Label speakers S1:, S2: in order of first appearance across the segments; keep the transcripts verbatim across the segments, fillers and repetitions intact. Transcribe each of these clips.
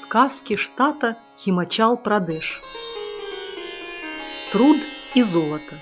S1: Сказки штата Химачал-Прадеш. Труд и золото.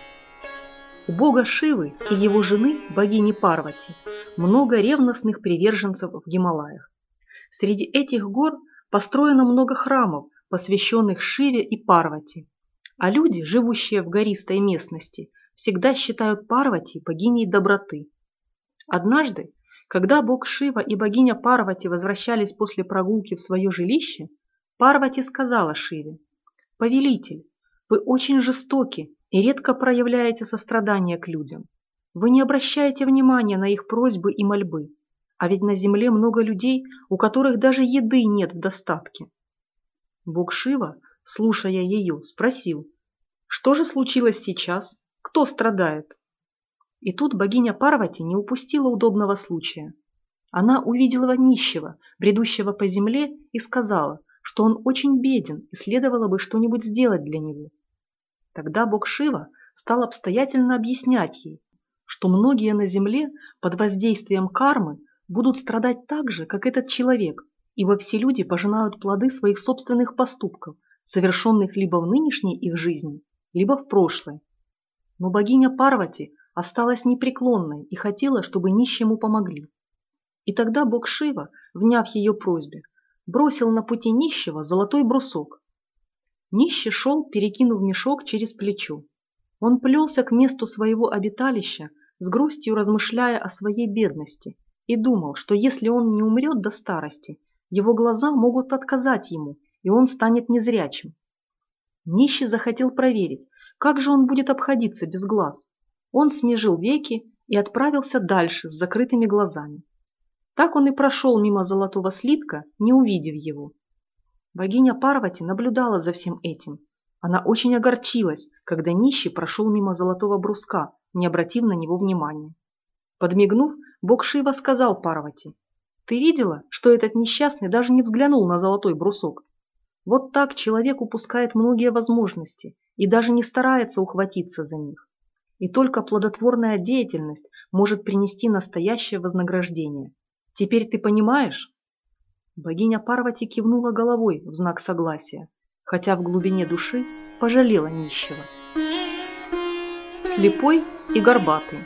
S1: У бога Шивы и его жены, богини Парвати, много ревностных приверженцев в Гималаях. Среди этих гор построено много храмов, посвященных Шиве и Парвати, а люди, живущие в гористой местности, всегда считают Парвати богиней доброты. Однажды, когда бог Шива и богиня Парвати возвращались после прогулки в свое жилище, Парвати сказала Шиве: «Повелитель, вы очень жестоки и редко проявляете сострадание к людям. Вы не обращаете внимания на их просьбы и мольбы, а ведь на земле много людей, у которых даже еды нет в достатке». Бог Шива, слушая ее, спросил: «Что же случилось сейчас? Кто страдает?» И тут богиня Парвати не упустила удобного случая. Она увидела нищего, бредущего по земле, и сказала, что он очень беден и следовало бы что-нибудь сделать для него. Тогда бог Шива стал обстоятельно объяснять ей, что многие на земле под воздействием кармы будут страдать так же, как этот человек, ибо все люди пожинают плоды своих собственных поступков, совершенных либо в нынешней их жизни, либо в прошлой. Но богиня Парвати осталась непреклонной и хотела, чтобы нищему помогли. И тогда бог Шива, вняв ее просьбе, бросил на пути нищего золотой брусок. Нищий шел, перекинув мешок через плечо. Он плелся к месту своего обиталища, с грустью размышляя о своей бедности, и думал, что если он не умрет до старости, его глаза могут отказать ему, и он станет незрячим. Нищий захотел проверить, как же он будет обходиться без глаз. Он смежил веки и отправился дальше с закрытыми глазами. Так он и прошел мимо золотого слитка, не увидев его. Богиня Парвати наблюдала за всем этим. Она очень огорчилась, когда нищий прошел мимо золотого бруска, не обратив на него внимания. Подмигнув, бог Шива сказал Парвати: «Ты видела, что этот несчастный даже не взглянул на золотой брусок? Вот так человек упускает многие возможности и даже не старается ухватиться за них. И только плодотворная деятельность может принести настоящее вознаграждение. Теперь ты понимаешь?» Богиня Парвати кивнула головой в знак согласия, хотя в глубине души пожалела нищего. Слепой и горбатый.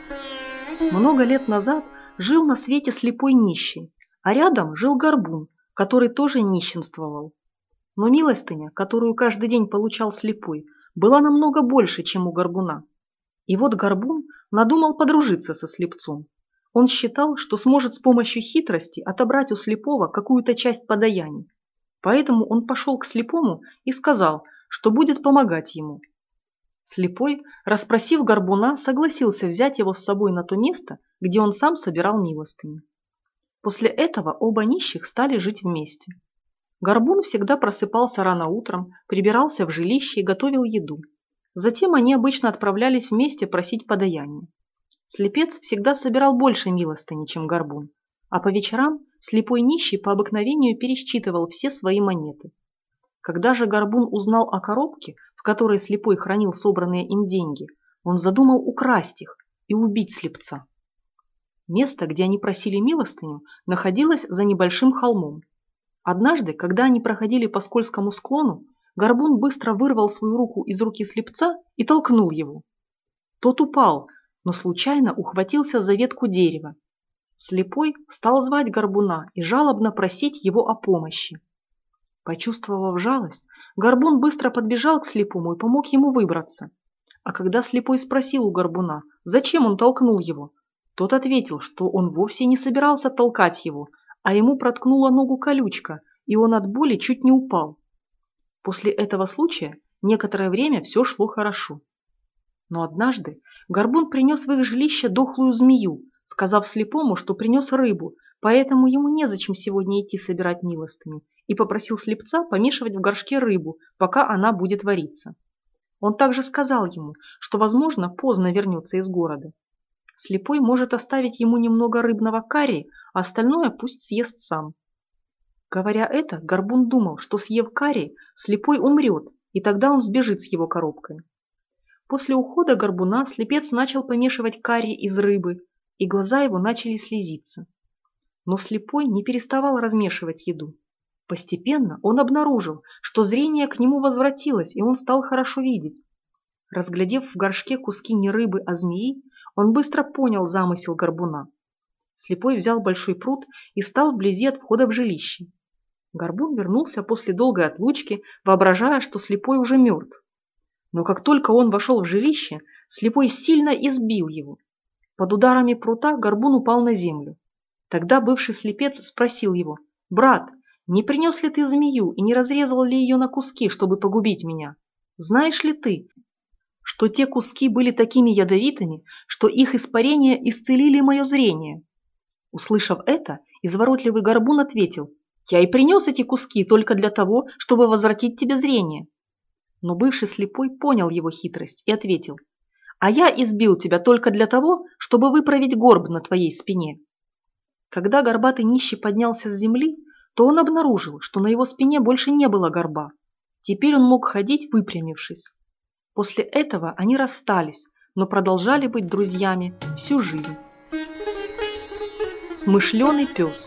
S1: Много лет назад жил на свете слепой нищий, а рядом жил горбун, который тоже нищенствовал. Но милостыня, которую каждый день получал слепой, была намного больше, чем у горбуна. И вот горбун надумал подружиться со слепцом. Он считал, что сможет с помощью хитрости отобрать у слепого какую-то часть подаяний. Поэтому он пошел к слепому и сказал, что будет помогать ему. Слепой, расспросив горбуна, согласился взять его с собой на то место, где он сам собирал милостыню. После этого оба нищих стали жить вместе. Горбун всегда просыпался рано утром, прибирался в жилище и готовил еду. Затем они обычно отправлялись вместе просить подаяния. Слепец всегда собирал больше милостыни, чем горбун, а по вечерам слепой нищий по обыкновению пересчитывал все свои монеты. Когда же горбун узнал о коробке, в которой слепой хранил собранные им деньги, он задумал украсть их и убить слепца. Место, где они просили милостыню, находилось за небольшим холмом. Однажды, когда они проходили по скользкому склону, горбун быстро вырвал свою руку из руки слепца и толкнул его. Тот упал, но случайно ухватился за ветку дерева. Слепой стал звать горбуна и жалобно просить его о помощи. Почувствовав жалость, горбун быстро подбежал к слепому и помог ему выбраться. А когда слепой спросил у горбуна, зачем он толкнул его, тот ответил, что он вовсе не собирался толкать его, а ему проткнула ногу колючка, и он от боли чуть не упал. После этого случая некоторое время все шло хорошо. Но однажды горбун принес в их жилище дохлую змею, сказав слепому, что принес рыбу, поэтому ему незачем сегодня идти собирать милостыню, и попросил слепца помешивать в горшке рыбу, пока она будет вариться. Он также сказал ему, что, возможно, поздно вернется из города. Слепой может оставить ему немного рыбного карри, а остальное пусть съест сам. Говоря это, горбун думал, что, съев карри, слепой умрет, и тогда он сбежит с его коробкой. После ухода горбуна слепец начал помешивать карри из рыбы, и глаза его начали слезиться. Но слепой не переставал размешивать еду. Постепенно он обнаружил, что зрение к нему возвратилось, и он стал хорошо видеть. Разглядев в горшке куски не рыбы, а змеи, он быстро понял замысел горбуна. Слепой взял большой пруд и стал вблизи от входа в жилище. Горбун вернулся после долгой отлучки, воображая, что слепой уже мертв. Но как только он вошел в жилище, слепой сильно избил его. Под ударами прута горбун упал на землю. Тогда бывший слепец спросил его: «Брат, не принес ли ты змею и не разрезал ли ее на куски, чтобы погубить меня? Знаешь ли ты, что те куски были такими ядовитыми, что их испарения исцелили мое зрение?» Услышав это, изворотливый горбун ответил: «Я и принес эти куски только для того, чтобы возвратить тебе зрение». Но бывший слепой понял его хитрость и ответил: «А я избил тебя только для того, чтобы выправить горб на твоей спине». Когда горбатый нищий поднялся с земли, то он обнаружил, что на его спине больше не было горба. Теперь он мог ходить, выпрямившись. После этого они расстались, но продолжали быть друзьями всю жизнь. Смышленый пес.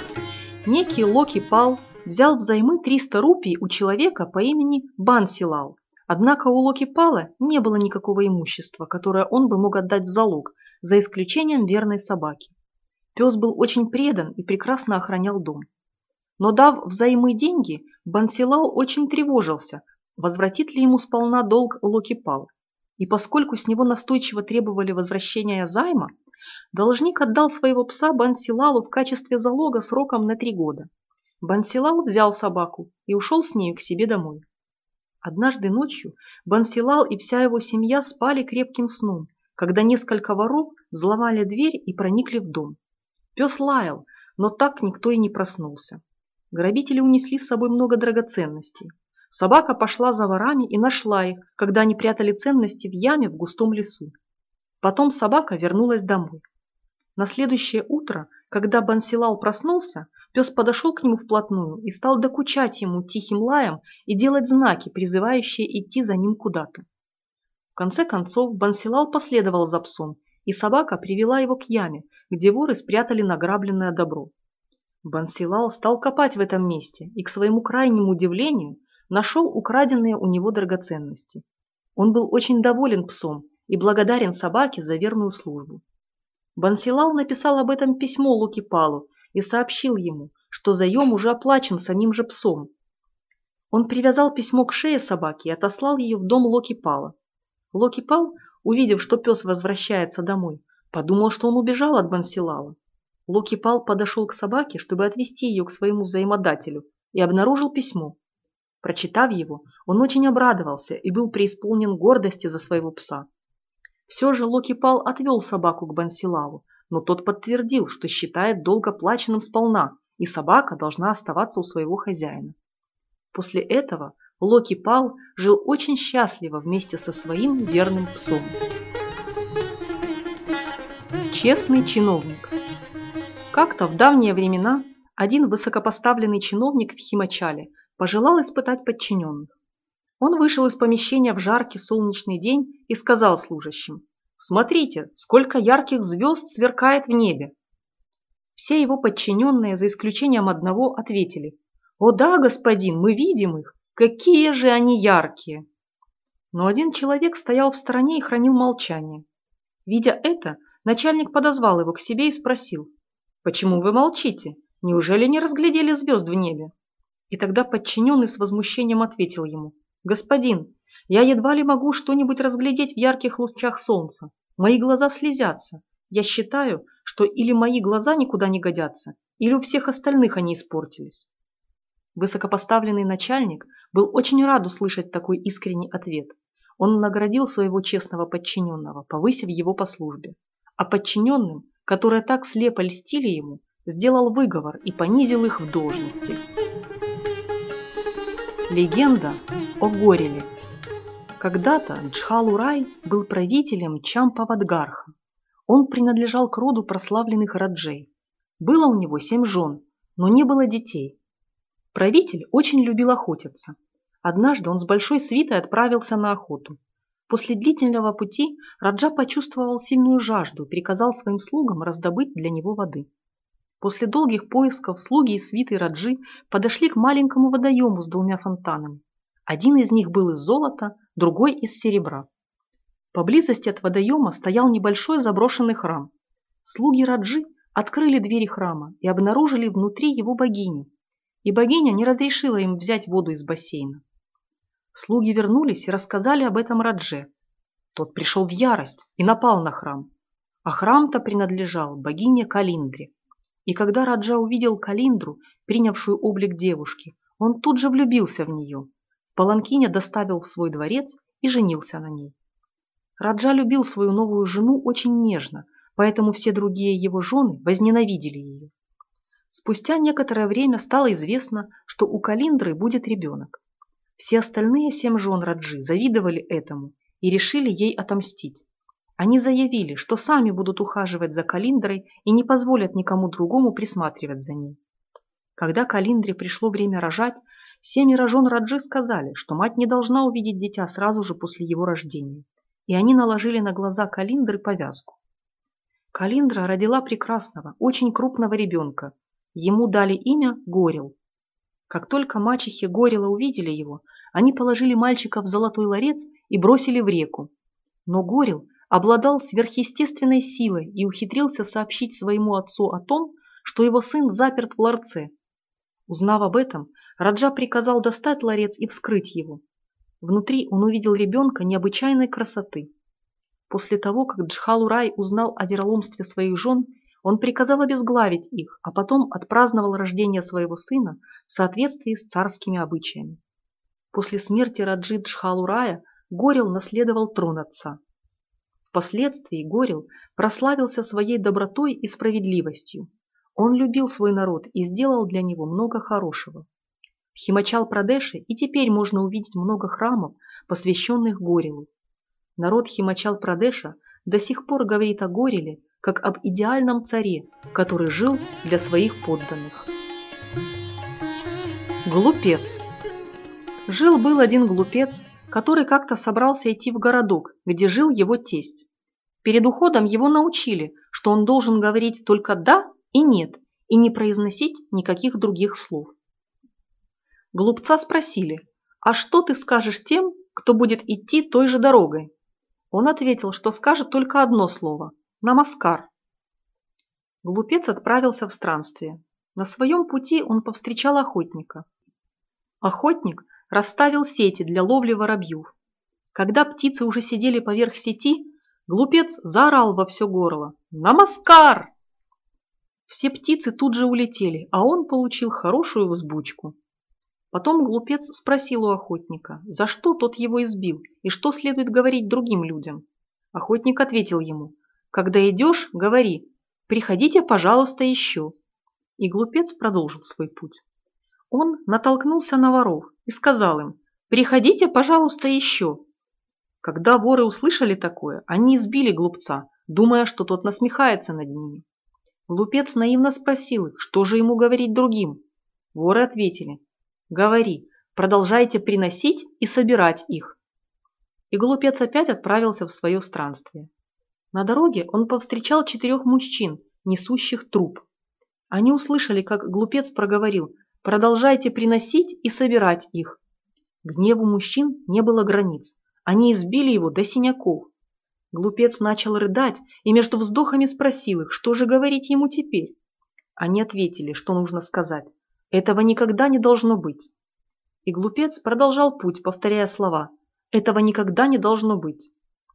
S1: Некий Локи Пал взял взаймы триста рупий у человека по имени Бансилал. Однако у Локи Пала не было никакого имущества, которое он бы мог отдать в залог, за исключением верной собаки. Пес был очень предан и прекрасно охранял дом. Но дав взаймы деньги, Бансилал очень тревожился, возвратит ли ему сполна долг Локи Пал. И поскольку с него настойчиво требовали возвращения займа, должник отдал своего пса Бансилалу в качестве залога сроком на три года. Бансилал взял собаку и ушел с нею к себе домой. Однажды ночью Бансилал и вся его семья спали крепким сном, когда несколько воров взломали дверь и проникли в дом. Пес лаял, но так никто и не проснулся. Грабители унесли с собой много драгоценностей. Собака пошла за ворами и нашла их, когда они прятали ценности в яме в густом лесу. Потом собака вернулась домой. На следующее утро, когда Бансилал проснулся, пес подошел к нему вплотную и стал докучать ему тихим лаем и делать знаки, призывающие идти за ним куда-то. В конце концов Бансилал последовал за псом, и собака привела его к яме, где воры спрятали награбленное добро. Бансилал стал копать в этом месте и, к своему крайнему удивлению, нашел украденные у него драгоценности. Он был очень доволен псом и благодарен собаке за верную службу. Бансилал написал об этом письмо Локи Палу и сообщил ему, что заем уже оплачен самим же псом. Он привязал письмо к шее собаки и отослал ее в дом Локи Пала. Локи Пал, увидев, что пес возвращается домой, подумал, что он убежал от Бансилала. Локи Пал подошел к собаке, чтобы отвезти ее к своему взаимодателю, и обнаружил письмо. Прочитав его, он очень обрадовался и был преисполнен гордости за своего пса. Все же Локи Пал отвел собаку к Бансилалу, но тот подтвердил, что считает долг оплаченным сполна, и собака должна оставаться у своего хозяина. После этого Локи Пал жил очень счастливо вместе со своим верным псом. Честный чиновник. Как-то в давние времена один высокопоставленный чиновник в Химачале пожелал испытать подчиненных. Он вышел из помещения в жаркий солнечный день и сказал служащим: «Смотрите, сколько ярких звезд сверкает в небе!» Все его подчиненные, за исключением одного, ответили: «О да, господин, мы видим их! Какие же они яркие!» Но один человек стоял в стороне и хранил молчание. Видя это, начальник подозвал его к себе и спросил: «Почему вы молчите? Неужели не разглядели звезд в небе?» И тогда подчиненный с возмущением ответил ему: «Господин, я едва ли могу что-нибудь разглядеть в ярких лучах солнца. Мои глаза слезятся. Я считаю, что или мои глаза никуда не годятся, или у всех остальных они испортились». Высокопоставленный начальник был очень рад услышать такой искренний ответ. Он наградил своего честного подчиненного, повысив его по службе. А подчиненным, которые так слепо льстили ему, сделал выговор и понизил их в должности. Легенда о Гореле. Когда-то Джхалурай был правителем Чампавадгарха. Он принадлежал к роду прославленных раджей. Было у него семь жен, но не было детей. Правитель очень любил охотиться. Однажды он с большой свитой отправился на охоту. После длительного пути Раджа почувствовал сильную жажду и приказал своим слугам раздобыть для него воды. После долгих поисков слуги и свиты Раджи подошли к маленькому водоему с двумя фонтанами. Один из них был из золота, другой из серебра. Поблизости от водоема стоял небольшой заброшенный храм. Слуги Раджи открыли двери храма и обнаружили внутри его богиню, и богиня не разрешила им взять воду из бассейна. Слуги вернулись и рассказали об этом Радже. Тот пришел в ярость и напал на храм. А храм-то принадлежал богине Калиндре. И когда Раджа увидел Калиндру, принявшую облик девушки, он тут же влюбился в нее. В паланкине доставил в свой дворец и женился на ней. Раджа любил свою новую жену очень нежно, поэтому все другие его жены возненавидели ее. Спустя некоторое время стало известно, что у Калиндры будет ребенок. Все остальные семь жен Раджи завидовали этому и решили ей отомстить. Они заявили, что сами будут ухаживать за Калиндрой и не позволят никому другому присматривать за ней. Когда Калиндре пришло время рожать, семеро жен Раджи сказали, что мать не должна увидеть дитя сразу же после его рождения, и они наложили на глаза Калиндры повязку. Калиндра родила прекрасного, очень крупного ребенка. Ему дали имя Горел. Как только мачехи Горела увидели его, они положили мальчика в золотой ларец и бросили в реку. Но Горел обладал сверхъестественной силой и ухитрился сообщить своему отцу о том, что его сын заперт в ларце. Узнав об этом, Раджа приказал достать ларец и вскрыть его. Внутри он увидел ребенка необычайной красоты. После того, как Джхалурай узнал о вероломстве своих жен, он приказал обезглавить их, а потом отпраздновал рождение своего сына в соответствии с царскими обычаями. После смерти Раджи Джхалурая Горел наследовал трон отца. Впоследствии Горел прославился своей добротой и справедливостью. Он любил свой народ и сделал для него много хорошего. В Химачал-Прадеше и теперь можно увидеть много храмов, посвященных Горелу. Народ Химачал-Прадеша до сих пор говорит о Гореле как об идеальном царе, который жил для своих подданных. Глупец. Жил-был один глупец, который как-то собрался идти в городок, где жил его тесть. Перед уходом его научили, что он должен говорить только «да» и «нет» и не произносить никаких других слов. Глупца спросили: «А что ты скажешь тем, кто будет идти той же дорогой?» Он ответил, что скажет только одно слово – «намаскар». Глупец отправился в странствие. На своем пути он повстречал охотника. Охотник расставил сети для ловли воробьев. Когда птицы уже сидели поверх сети, глупец заорал во все горло: «Намаскар!» Все птицы тут же улетели, а он получил хорошую взбучку. Потом глупец спросил у охотника, за что тот его избил и что следует говорить другим людям. Охотник ответил ему: «Когда идешь, говори: приходите, пожалуйста, еще». И глупец продолжил свой путь. Он натолкнулся на воров и сказал им: «Приходите, пожалуйста, еще». Когда воры услышали такое, они избили глупца, думая, что тот насмехается над ними. Глупец наивно спросил их, что же ему говорить другим. Воры ответили: «Говори, продолжайте приносить и собирать их». И глупец опять отправился в свое странствие. На дороге он повстречал четырех мужчин, несущих труп. Они услышали, как глупец проговорил: «Продолжайте приносить и собирать их». Гневу мужчин не было границ. Они избили его до синяков. Глупец начал рыдать и между вздохами спросил их, что же говорить ему теперь. Они ответили, что нужно сказать: «Этого никогда не должно быть». И глупец продолжал путь, повторяя слова: «Этого никогда не должно быть».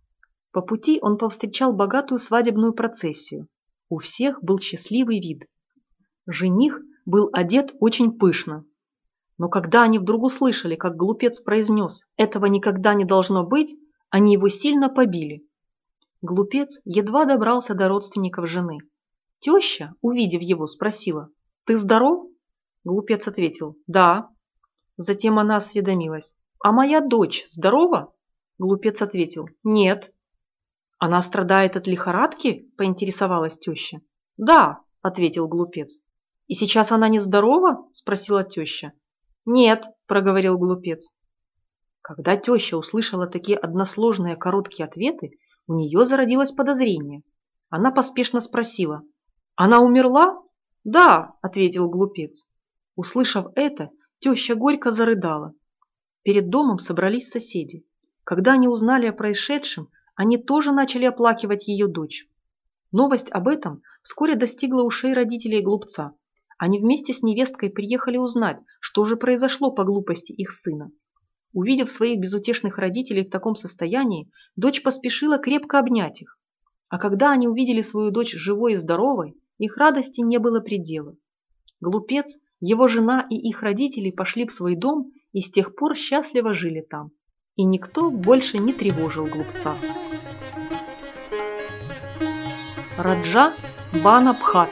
S1: По пути он повстречал богатую свадебную процессию. У всех был счастливый вид. Жених был одет очень пышно. Но когда они вдруг услышали, как глупец произнес «этого никогда не должно быть», они его сильно побили. Глупец едва добрался до родственников жены. Теща, увидев его, спросила: «Ты здоров?» Глупец ответил: «Да». Затем она осведомилась: «А моя дочь здорова?» Глупец ответил: «Нет». «Она страдает от лихорадки?» – поинтересовалась теща. «Да», – ответил глупец. «И сейчас она нездорова?» – спросила теща. «Нет», – проговорил глупец. Когда теща услышала такие односложные короткие ответы, у нее зародилось подозрение. Она поспешно спросила: «Она умерла?» «Да», – ответил глупец. Услышав это, теща горько зарыдала. Перед домом собрались соседи. Когда они узнали о происшедшем, они тоже начали оплакивать ее дочь. Новость об этом вскоре достигла ушей родителей глупца. Они вместе с невесткой приехали узнать, что же произошло по глупости их сына. Увидев своих безутешных родителей в таком состоянии, дочь поспешила крепко обнять их. А когда они увидели свою дочь живой и здоровой, их радости не было предела. Глупец, его жена и их родители пошли в свой дом и с тех пор счастливо жили там. И никто больше не тревожил глупца. Раджа Бана-Бхат.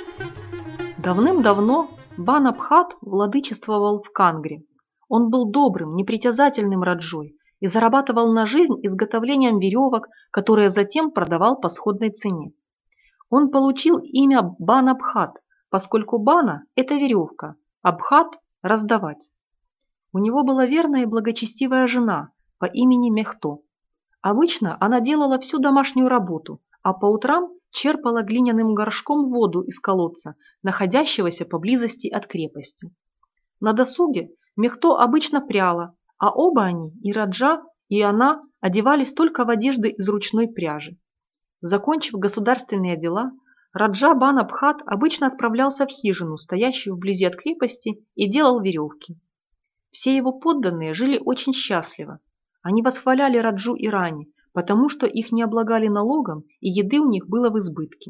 S1: Давным-давно Бана-Бхат владычествовал в Кангре. Он был добрым, непритязательным раджой и зарабатывал на жизнь изготовлением веревок, которые затем продавал по сходной цене. Он получил имя Бана-Бхат, поскольку бана – это веревка, а бхат – раздавать. У него была верная и благочестивая жена по имени Мехто. Обычно она делала всю домашнюю работу, а по утрам черпала глиняным горшком воду из колодца, находящегося поблизости от крепости. На досуге Мехто обычно пряла, а оба они, и Раджа, и она, одевались только в одежды из ручной пряжи. Закончив государственные дела, Раджа Бана-Бхат обычно отправлялся в хижину, стоящую вблизи от крепости, и делал веревки. Все его подданные жили очень счастливо. Они восхваляли Раджу и Рани, потому что их не облагали налогом, и еды у них было в избытке.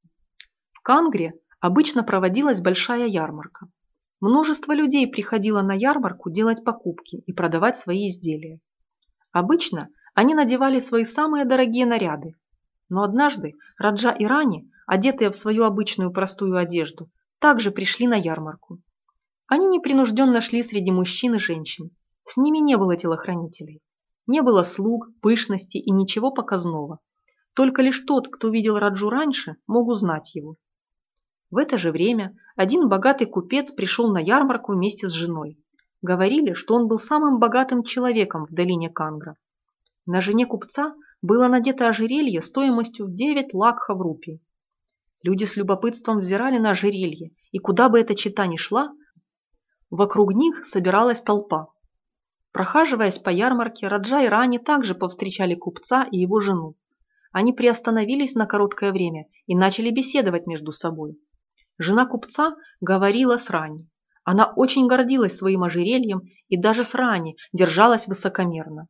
S1: В Кангре обычно проводилась большая ярмарка. Множество людей приходило на ярмарку делать покупки и продавать свои изделия. Обычно они надевали свои самые дорогие наряды. Но однажды Раджа и Рани, одетые в свою обычную простую одежду, также пришли на ярмарку. Они непринужденно шли среди мужчин и женщин. С ними не было телохранителей. Не было слуг, пышности и ничего показного. Только лишь тот, кто видел Раджу раньше, мог узнать его. В это же время один богатый купец пришел на ярмарку вместе с женой. Говорили, что он был самым богатым человеком в долине Кангра. На жене купца было надето ожерелье стоимостью в девять лакхов рупий. Люди с любопытством взирали на ожерелье, и куда бы эта чета ни шла, вокруг них собиралась толпа. Прохаживаясь по ярмарке, Раджа и Рани также повстречали купца и его жену. Они приостановились на короткое время и начали беседовать между собой. Жена купца говорила с Рани. Она очень гордилась своим ожерельем и даже с Рани держалась высокомерно.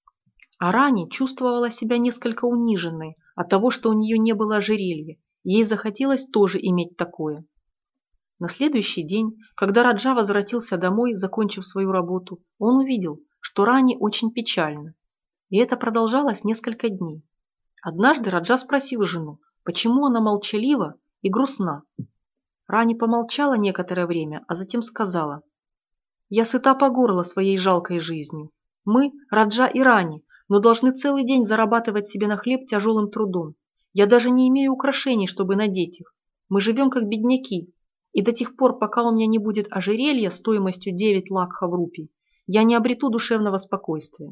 S1: А Рани чувствовала себя несколько униженной от того, что у нее не было ожерелья, и ей захотелось тоже иметь такое. На следующий день, когда Раджа возвратился домой, закончив свою работу, он увидел, что Рани очень печальна. И это продолжалось несколько дней. Однажды Раджа спросил жену, почему она молчалива и грустна. Рани помолчала некоторое время, а затем сказала: «Я сыта по горло своей жалкой жизнью. Мы, Раджа и Рани, но должны целый день зарабатывать себе на хлеб тяжелым трудом. Я даже не имею украшений, чтобы надеть их. Мы живем как бедняки. И до тех пор, пока у меня не будет ожерелья стоимостью девять лакхов рупий, я не обрету душевного спокойствия».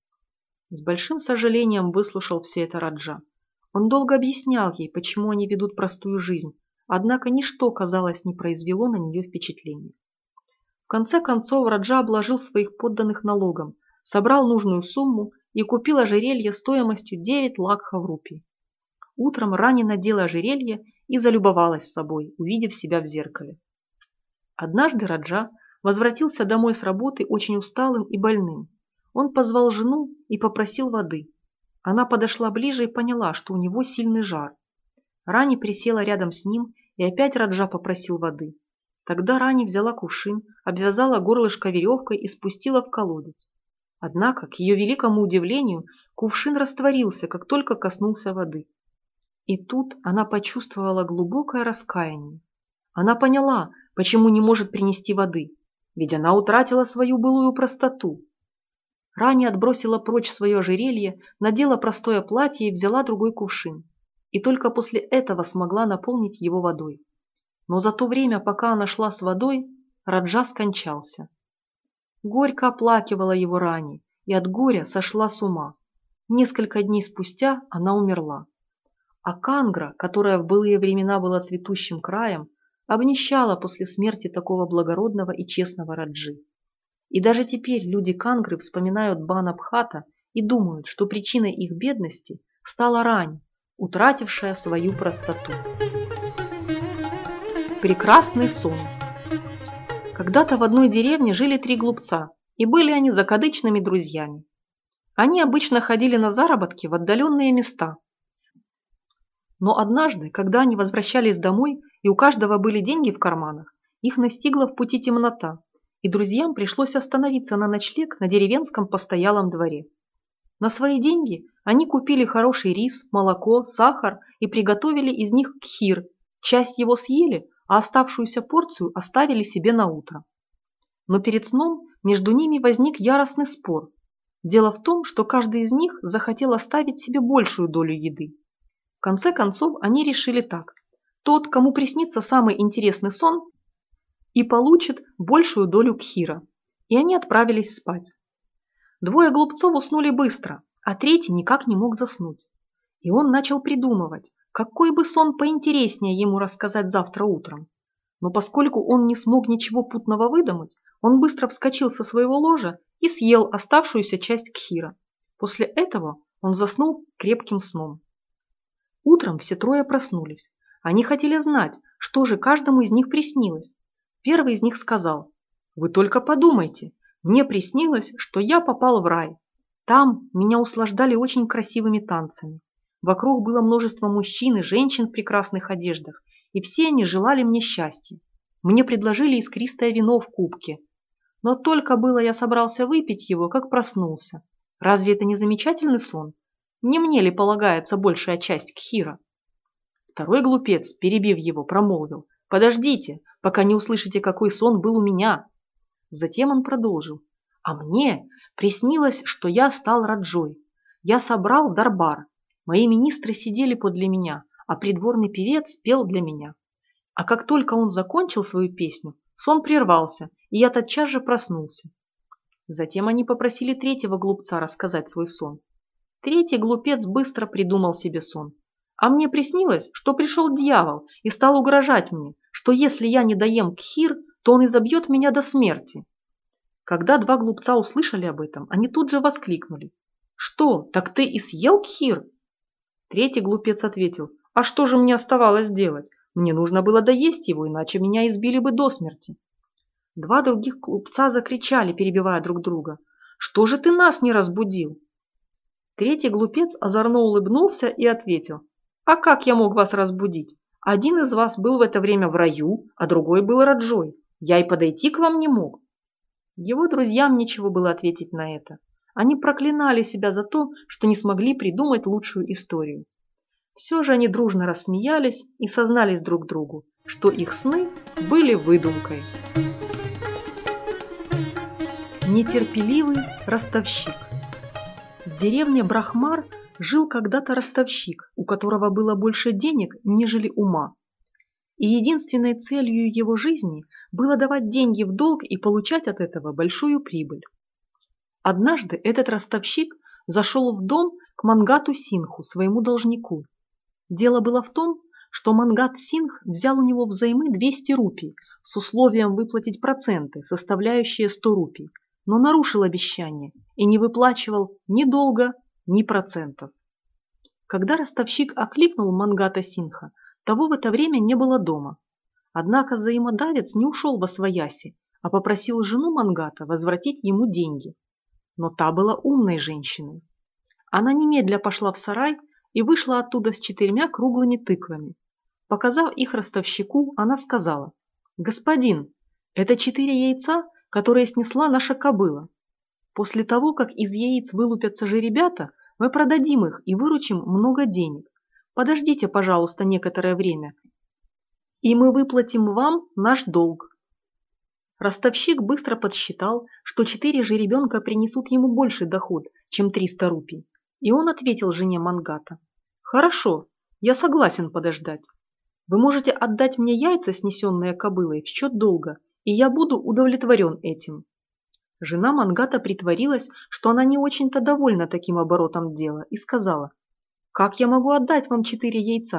S1: С большим сожалением выслушал все это Раджа. Он долго объяснял ей, почему они ведут простую жизнь, однако ничто, казалось, не произвело на нее впечатления. В конце концов Раджа обложил своих подданных налогом, собрал нужную сумму и купил ожерелье стоимостью девять лакхов рупий. Утром Рани надела ожерелье и залюбовалась собой, увидев себя в зеркале. Однажды Раджа возвратился домой с работы очень усталым и больным. Он позвал жену и попросил воды. Она подошла ближе и поняла, что у него сильный жар. Рани присела рядом с ним, и опять Раджа попросил воды. Тогда Рани взяла кувшин, обвязала горлышко веревкой и спустила в колодец. Однако, к ее великому удивлению, кувшин растворился, как только коснулся воды. И тут она почувствовала глубокое раскаяние. Она поняла, почему не может принести воды, ведь она утратила свою былую простоту. Рани отбросила прочь свое ожерелье, надела простое платье и взяла другой кувшин. И только после этого смогла наполнить его водой. Но за то время, пока она шла с водой, Раджа скончался. Горько оплакивала его Рани и от горя сошла с ума. Несколько дней спустя она умерла. А Кангра, которая в былые времена была цветущим краем, обнищала после смерти такого благородного и честного Раджи. И даже теперь люди Кангры вспоминают Бана Бхата и думают, что причиной их бедности стала рань, утратившая свою простоту. Прекрасный сон. Когда-то в одной деревне жили три глупца, и были они закадычными друзьями. Они обычно ходили на заработки в отдаленные места. Но однажды, когда они возвращались домой, и у каждого были деньги в карманах, их настигла в пути темнота, и друзьям пришлось остановиться на ночлег на деревенском постоялом дворе. На свои деньги они купили хороший рис, молоко, сахар и приготовили из них кхир. Часть его съели, а оставшуюся порцию оставили себе на утро. Но перед сном между ними возник яростный спор. Дело в том, что каждый из них захотел оставить себе большую долю еды. В конце концов они решили так: тот, кому приснится самый интересный сон, и получит большую долю кхира. И они отправились спать. Двое глупцов уснули быстро, а третий никак не мог заснуть. И он начал придумывать, какой бы сон поинтереснее ему рассказать завтра утром. Но поскольку он не смог ничего путного выдумать, он быстро вскочил со своего ложа и съел оставшуюся часть кхира. После этого он заснул крепким сном. Утром все трое проснулись. Они хотели знать, что же каждому из них приснилось. Первый из них сказал: «Вы только подумайте, мне приснилось, что я попал в рай. Там меня услаждали очень красивыми танцами. Вокруг было множество мужчин и женщин в прекрасных одеждах, и все они желали мне счастья. Мне предложили искристое вино в кубке. Но только было я собрался выпить его, как проснулся. Разве это не замечательный сон? Не мне ли полагается большая часть кхира?» Второй глупец, перебив его, промолвил: «Подождите, пока не услышите, какой сон был у меня». Затем он продолжил: «А мне приснилось, что я стал Раджой. Я собрал дарбар. Мои министры сидели подле меня, а придворный певец пел для меня. А как только он закончил свою песню, сон прервался, и я тотчас же проснулся». Затем они попросили третьего глупца рассказать свой сон. Третий глупец быстро придумал себе сон. «А мне приснилось, что пришел дьявол и стал угрожать мне, что если я не доем кхир, то он изобьет меня до смерти». Когда два глупца услышали об этом, они тут же воскликнули: «Что, так ты и съел кхир?» Третий глупец ответил: «А что же мне оставалось делать? Мне нужно было доесть его, иначе меня избили бы до смерти». Два других глупца закричали, перебивая друг друга: «Что же ты нас не разбудил?» Третий глупец озорно улыбнулся и ответил: «А как я мог вас разбудить? Один из вас был в это время в раю, а другой был Раджой. Я и подойти к вам не мог». Его друзьям нечего было ответить на это. Они проклинали себя за то, что не смогли придумать лучшую историю. Все же они дружно рассмеялись и сознались друг другу, что их сны были выдумкой. Нетерпеливый ростовщик. В деревне Брахмар жил когда-то ростовщик, у которого было больше денег, нежели ума. И единственной целью его жизни было давать деньги в долг и получать от этого большую прибыль. Однажды этот ростовщик зашел в дом к Мангату Синху, своему должнику. Дело было в том, что Мангат Сингх взял у него взаймы двести рупий с условием выплатить проценты, составляющие сто рупий, но нарушил обещание и не выплачивал ни долга, ни процентов. Когда ростовщик окликнул Мангата Синха, того в это время не было дома. Однако взаимодавец не ушел восвояси, а попросил жену Мангата возвратить ему деньги. Но та была умной женщиной. Она немедля пошла в сарай и вышла оттуда с четырьмя круглыми тыквами. Показав их ростовщику, она сказала: «Господин, это четыре яйца, которые снесла наша кобыла. После того, как из яиц вылупятся жеребята, мы продадим их и выручим много денег. Подождите, пожалуйста, некоторое время, и мы выплатим вам наш долг». Ростовщик быстро подсчитал, что четыре жеребенка принесут ему больший доход, чем триста рупий, и он ответил жене Мангата: «Хорошо, я согласен подождать. Вы можете отдать мне яйца, снесенные кобылой, в счет долга, и я буду удовлетворен этим». Жена Мангата притворилась, что она не очень-то довольна таким оборотом дела, и сказала: «Как я могу отдать вам четыре яйца?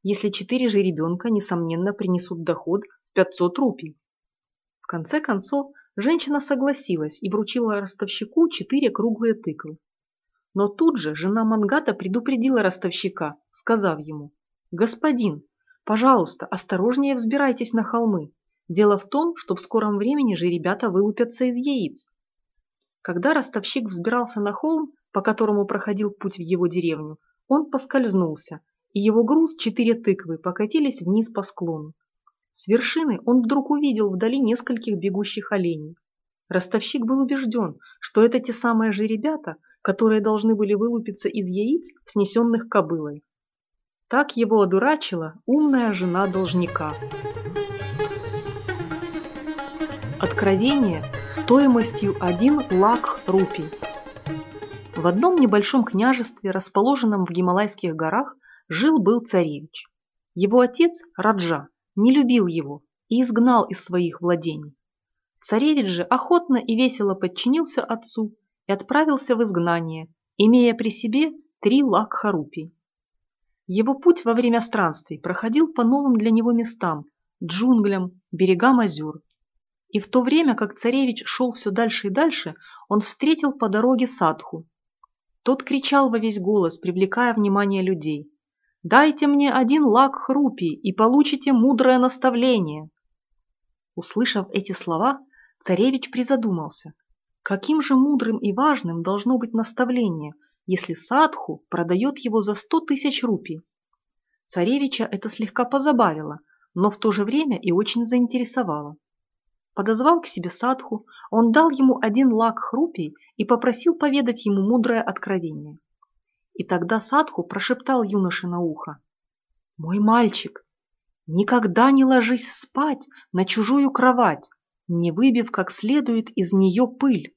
S1: если четыре жеребенка, несомненно, принесут доход в пятьсот рупий. В конце концов, женщина согласилась и вручила ростовщику четыре круглые тыквы. Но тут же жена Мангата предупредила ростовщика, сказав ему: «Господин, пожалуйста, осторожнее взбирайтесь на холмы. Дело в том, что в скором времени жеребята вылупятся из яиц». Когда ростовщик взбирался на холм, по которому проходил путь в его деревню, он поскользнулся, и его груз, четыре тыквы, покатились вниз по склону. С вершины он вдруг увидел вдали нескольких бегущих оленей. Ростовщик был убежден, что это те самые жеребята, которые должны были вылупиться из яиц, снесенных кобылой. Так его одурачила умная жена должника. Откровение стоимостью один лакх рупий. В одном небольшом княжестве, расположенном в Гималайских горах, жил-был царевич. Его отец, Раджа, не любил его и изгнал из своих владений. Царевич же охотно и весело подчинился отцу и отправился в изгнание, имея при себе три лакха рупий. Его путь во время странствий проходил по новым для него местам, джунглям, берегам озер. И в то время, как царевич шел все дальше и дальше, он встретил по дороге садху. Тот кричал во весь голос, привлекая внимание людей: «Дайте мне один лакх рупий и получите мудрое наставление». Услышав эти слова, царевич призадумался, каким же мудрым и важным должно быть наставление, если садху продает его за сто тысяч рупий. Царевича это слегка позабавило, но в то же время и очень заинтересовало. Подозвав к себе садху, он дал ему один лакх рупий и попросил поведать ему мудрое откровение. И тогда садху прошептал юноше на ухо: «Мой мальчик, никогда не ложись спать на чужую кровать, не выбив как следует из нее пыль».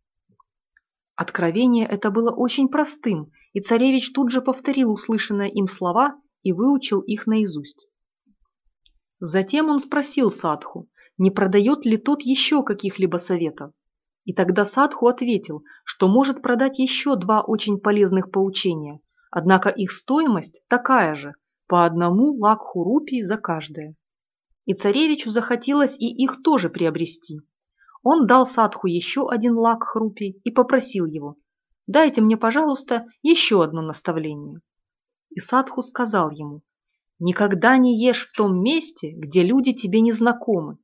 S1: Откровение это было очень простым, и царевич тут же повторил услышанные им слова и выучил их наизусть. Затем он спросил садху, не продает ли тот еще каких-либо советов. И тогда садху ответил, что может продать еще два очень полезных поучения, однако их стоимость такая же, по одному лакху рупий за каждое. И царевичу захотелось и их тоже приобрести. Он дал садху еще один лакх рупий и попросил его: «Дайте мне, пожалуйста, еще одно наставление». И садху сказал ему: «Никогда не ешь в том месте, где люди тебе не знакомы».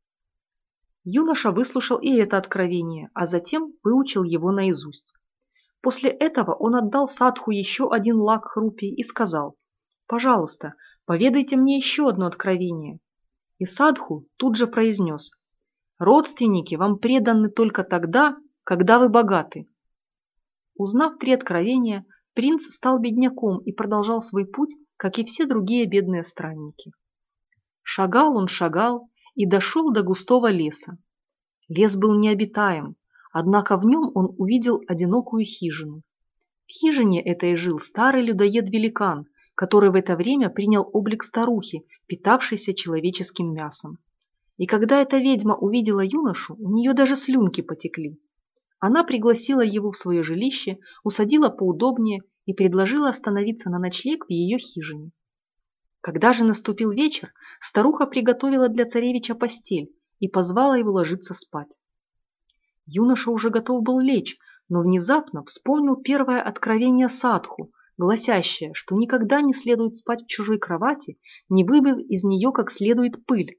S1: Юноша выслушал и это откровение, а затем выучил его наизусть. После этого он отдал садху еще один лакх рупий и сказал: «Пожалуйста, поведайте мне еще одно откровение». И садху тут же произнес: «Родственники вам преданы только тогда, когда вы богаты». Узнав три откровения, принц стал бедняком и продолжал свой путь, как и все другие бедные странники. Шагал он, шагал и дошел до густого леса. Лес был необитаем, однако в нем он увидел одинокую хижину. В хижине этой жил старый людоед-великан, который в это время принял облик старухи, питавшейся человеческим мясом. И когда эта ведьма увидела юношу, у нее даже слюнки потекли. Она пригласила его в свое жилище, усадила поудобнее и предложила остановиться на ночлег в ее хижине. Когда же наступил вечер, старуха приготовила для царевича постель и позвала его ложиться спать. Юноша уже готов был лечь, но внезапно вспомнил первое откровение садху, гласящее, что никогда не следует спать в чужой кровати, не выбив из нее как следует пыль.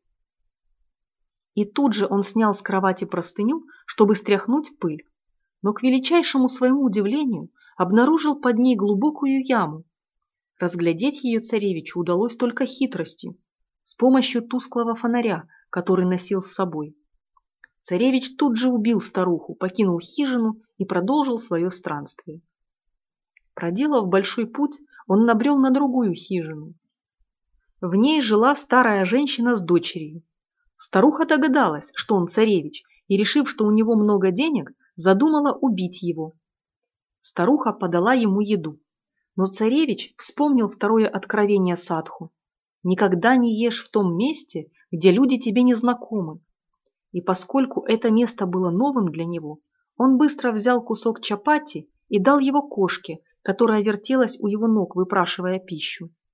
S1: И тут же он снял с кровати простыню, чтобы стряхнуть пыль, но к величайшему своему удивлению обнаружил под ней глубокую яму. Разглядеть ее царевичу удалось только хитростью, с помощью тусклого фонаря, который носил с собой. Царевич тут же убил старуху, покинул хижину и продолжил свое странствие. Проделав большой путь, он набрел на другую хижину. В ней жила старая женщина с дочерью. Старуха догадалась, что он царевич, и, решив, что у него много денег, задумала убить его. Старуха подала ему еду. Но царевич вспомнил второе откровение садху: «Никогда не ешь в том месте, где люди тебе не знакомы». И поскольку это место было новым для него, он быстро взял кусок чапати и дал его кошке, которая вертелась у его ног, выпрашивая пищу.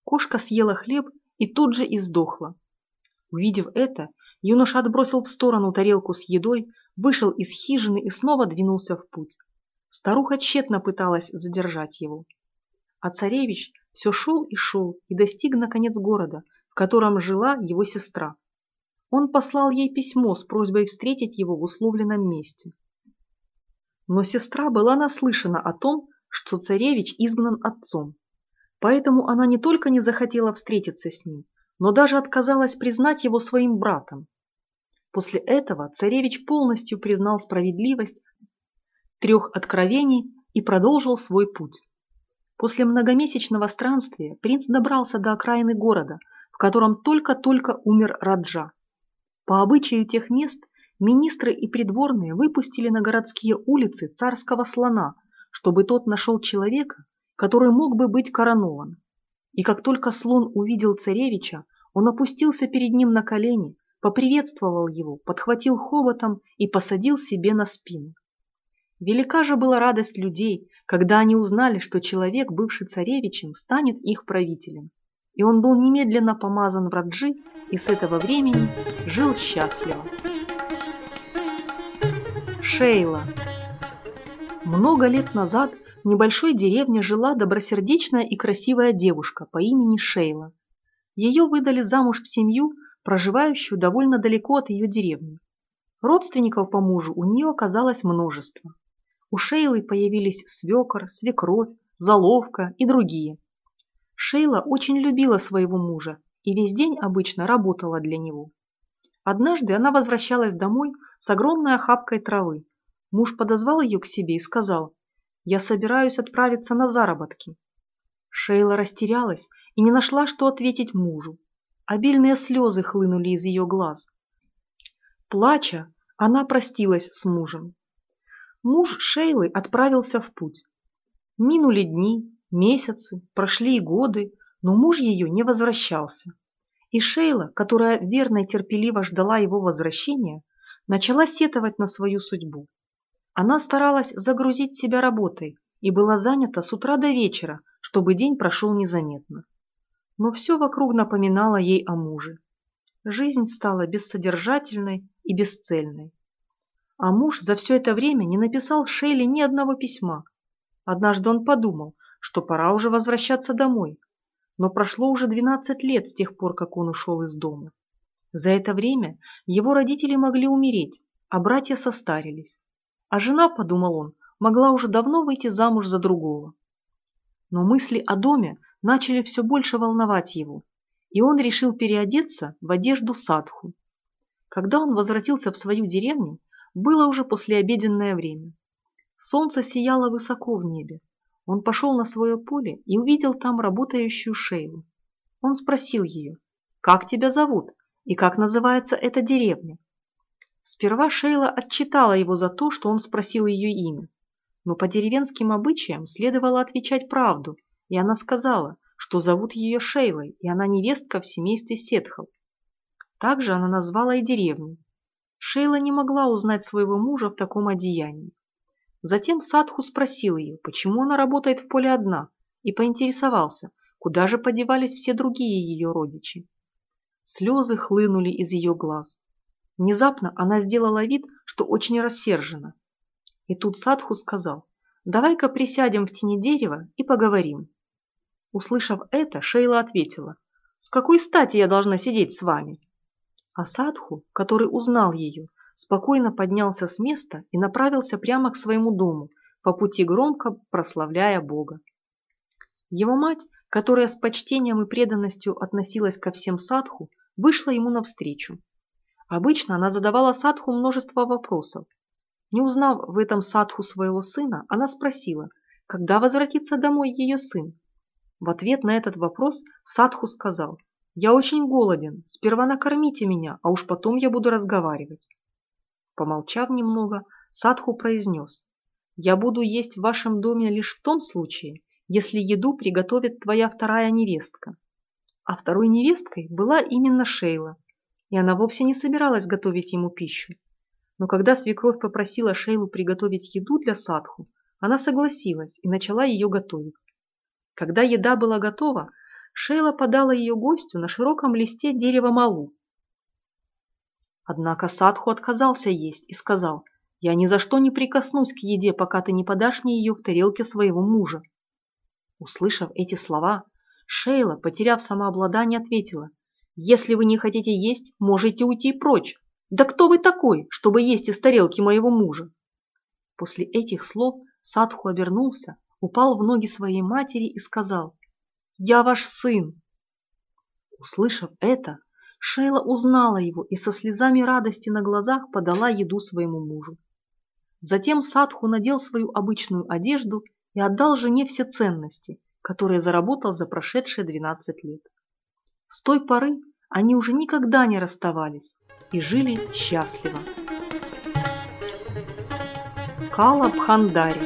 S1: Кошка съела хлеб и тут же издохла. Увидев это, юноша отбросил в сторону тарелку с едой, вышел из хижины и снова двинулся в путь. Старуха тщетно пыталась задержать его. А царевич все шел и шел и достиг, наконец, города, в котором жила его сестра. Он послал ей письмо с просьбой встретить его в условленном месте. Но сестра была наслышана о том, что царевич изгнан отцом. Поэтому она не только не захотела встретиться с ним, но даже отказалась признать его своим братом. После этого царевич полностью признал справедливость трех откровений и продолжил свой путь. После многомесячного странствия принц добрался до окраины города, в котором только-только умер Раджа. По обычаю тех мест министры и придворные выпустили на городские улицы царского слона, чтобы тот нашел человека, который мог бы быть коронован. И как только слон увидел царевича, он опустился перед ним на колени, поприветствовал его, подхватил хоботом и посадил себе на спину. Велика же была радость людей, когда они узнали, что человек, бывший царевичем, станет их правителем. И он был немедленно помазан в Раджи и с этого времени жил счастливо. Шейла. Много лет назад в небольшой деревне жила добросердечная и красивая девушка по имени Шейла. Ее выдали замуж в семью, проживающую довольно далеко от ее деревни. Родственников по мужу у нее оказалось множество. У Шейлы появились свекор, свекровь, заловка и другие. Шейла очень любила своего мужа и весь день обычно работала для него. Однажды она возвращалась домой с огромной охапкой травы. Муж подозвал ее к себе и сказал: «Я собираюсь отправиться на заработки». Шейла растерялась и не нашла, что ответить мужу. Обильные слезы хлынули из ее глаз. Плача, она простилась с мужем. Муж Шейлы отправился в путь. Минули дни, месяцы, прошли и годы, но муж ее не возвращался. И Шейла, которая верно и терпеливо ждала его возвращения, начала сетовать на свою судьбу. Она старалась загрузить себя работой и была занята с утра до вечера, чтобы день прошел незаметно. Но все вокруг напоминало ей о муже. Жизнь стала бессодержательной и бесцельной. А муж за все это время не написал Шейле ни одного письма. Однажды он подумал, что пора уже возвращаться домой. Но прошло уже двенадцать лет с тех пор, как он ушел из дома. За это время его родители могли умереть, а братья состарились. А жена, подумал он, могла уже давно выйти замуж за другого. Но мысли о доме начали все больше волновать его, и он решил переодеться в одежду садху. Когда он возвратился в свою деревню, было уже послеобеденное время. Солнце сияло высоко в небе. Он пошел на свое поле и увидел там работающую Шейлу. Он спросил ее: «Как тебя зовут и как называется эта деревня?» Сперва Шейла отчитала его за то, что он спросил ее имя. Но по деревенским обычаям следовало отвечать правду, и она сказала, что зовут ее Шейлой, и она невестка в семействе Сетхов. Также она назвала и деревню. Шейла не могла узнать своего мужа в таком одеянии. Затем Садху спросил ее, почему она работает в поле одна, и поинтересовался, куда же подевались все другие ее родичи. Слезы хлынули из ее глаз. Внезапно она сделала вид, что очень рассержена. И тут Садху сказал: «Давай-ка присядем в тени дерева и поговорим». Услышав это, Шейла ответила: «С какой стати я должна сидеть с вами?» А Садху, который узнал ее, спокойно поднялся с места и направился прямо к своему дому, по пути громко прославляя Бога. Его мать, которая с почтением и преданностью относилась ко всем Садху, вышла ему навстречу. Обычно она задавала Садху множество вопросов. Не узнав в этом Садху своего сына, она спросила, когда возвратится домой ее сын. В ответ на этот вопрос Садху сказал: «Я очень голоден, сперва накормите меня, а уж потом я буду разговаривать». Помолчав немного, Садху произнес: «Я буду есть в вашем доме лишь в том случае, если еду приготовит твоя вторая невестка». А второй невесткой была именно Шейла, и она вовсе не собиралась готовить ему пищу. Но когда свекровь попросила Шейлу приготовить еду для Садху, она согласилась и начала ее готовить. Когда еда была готова, Шейла подала ее гостю на широком листе дерева малу. Однако Садху отказался есть и сказал: «Я ни за что не прикоснусь к еде, пока ты не подашь мне ее в тарелке своего мужа». Услышав эти слова, Шейла, потеряв самообладание, ответила: «Если вы не хотите есть, можете уйти прочь. Да кто вы такой, чтобы есть из тарелки моего мужа?» После этих слов Садху обернулся, упал в ноги своей матери и сказал: «Я ваш сын». Услышав это, Шейла узнала его и со слезами радости на глазах подала еду своему мужу. Затем Садху надел свою обычную одежду и отдал жене все ценности, которые заработал за прошедшие двенадцать лет. С той поры они уже никогда не расставались и жили счастливо. Кала Бхандари.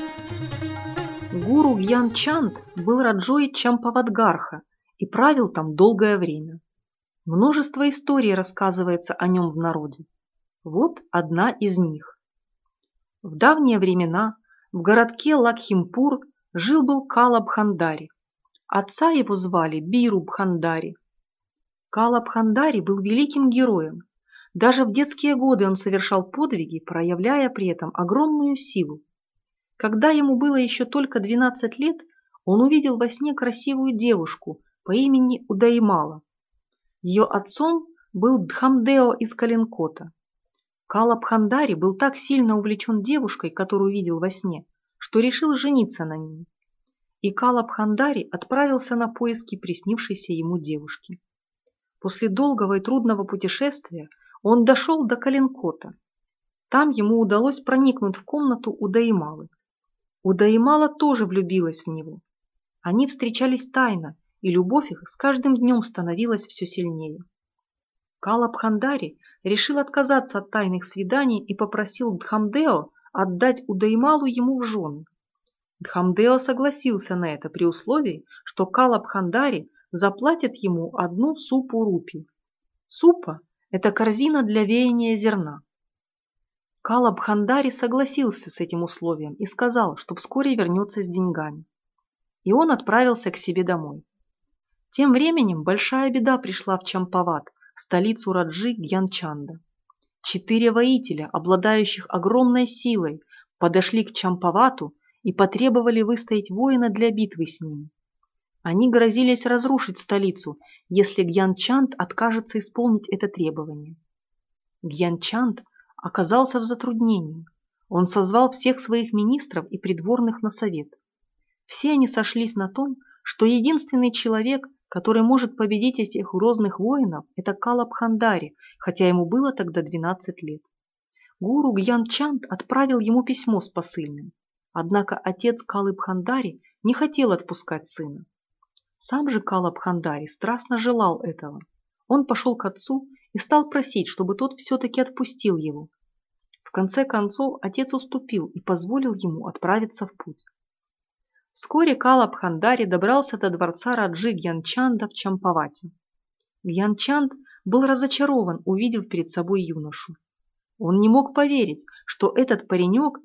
S1: Гуру Гьян Чанд был раджой Чампавадгарха и правил там долгое время. Множество историй рассказывается о нем в народе. Вот одна из них. В давние времена в городке Лакхимпур жил-был Кала Бхандари. Отца его звали Биру Бхандари. Кала Бхандари был великим героем. Даже в детские годы он совершал подвиги, проявляя при этом огромную силу. Когда ему было еще только двенадцать лет, он увидел во сне красивую девушку по имени Удаймала. Ее отцом был Дхамдео из Калинкота. Кала Бхандари был так сильно увлечен девушкой, которую видел во сне, что решил жениться на ней. И Кала Бхандари отправился на поиски приснившейся ему девушки. После долгого и трудного путешествия он дошел до Калинкота. Там ему удалось проникнуть в комнату Удаймалы. Удаймала тоже влюбилась в него. Они встречались тайно, и любовь их с каждым днем становилась все сильнее. Кала Бхандари решил отказаться от тайных свиданий и попросил Дхамдео отдать Удаймалу ему в жены. Дхамдео согласился на это при условии, что Кала Бхандари заплатит ему одну супу рупий. Супа – это корзина для веяния зерна. Кала Бхандари согласился с этим условием и сказал, что вскоре вернется с деньгами. И он отправился к себе домой. Тем временем большая беда пришла в Чампават, столицу Раджи Гьянчанда. Четыре воителя, обладающих огромной силой, подошли к Чампавату и потребовали выстоять воина для битвы с ними. Они грозились разрушить столицу, если Гьянчанд откажется исполнить это требование. Гьянчанд оказался в затруднении. Он созвал всех своих министров и придворных на совет. Все они сошлись на том, что единственный человек, который может победить этих грозных воинов, это Кала Бхандари, хотя ему было тогда двенадцать лет. Гуру Гьянчанд отправил ему письмо с посыльным. Однако отец Калы Бхандари не хотел отпускать сына. Сам же Кала Бхандари страстно желал этого. Он пошел к отцу и стал просить, чтобы тот все-таки отпустил его. В конце концов отец уступил и позволил ему отправиться в путь. Вскоре Кала Бхандари добрался до дворца Раджи Гьянчанда в Чампавате. Гьянчанд был разочарован, увидев перед собой юношу. Он не мог поверить, что этот паренек